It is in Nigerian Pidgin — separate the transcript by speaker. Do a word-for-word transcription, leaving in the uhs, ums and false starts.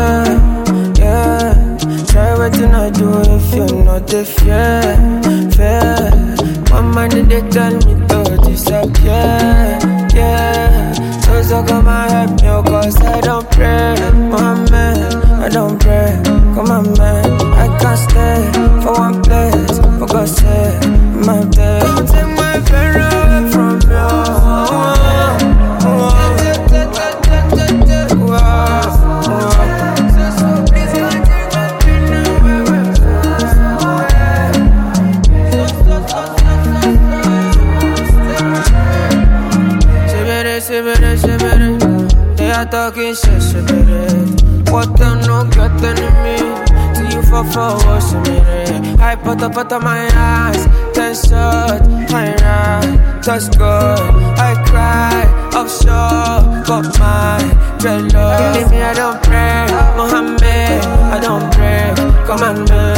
Speaker 1: yeah. Try what you not do if you're not the fair, fair. One man they tell me to disappear, yeah. So so come and help me, cause I don't pray, my man, I don't pray. Come on man, I can't stay for one place, for God's sake, my day. Don't take my fear away from you. They are talking shit, shit, what them no get enemy. Till you fall for what's in me. I put up out of my eyes, ten shot, I ride, touch good. I cry, offshore, got my dreadlocks. Leave me, I don't pray, Mohammed, I don't pray. Come on, man.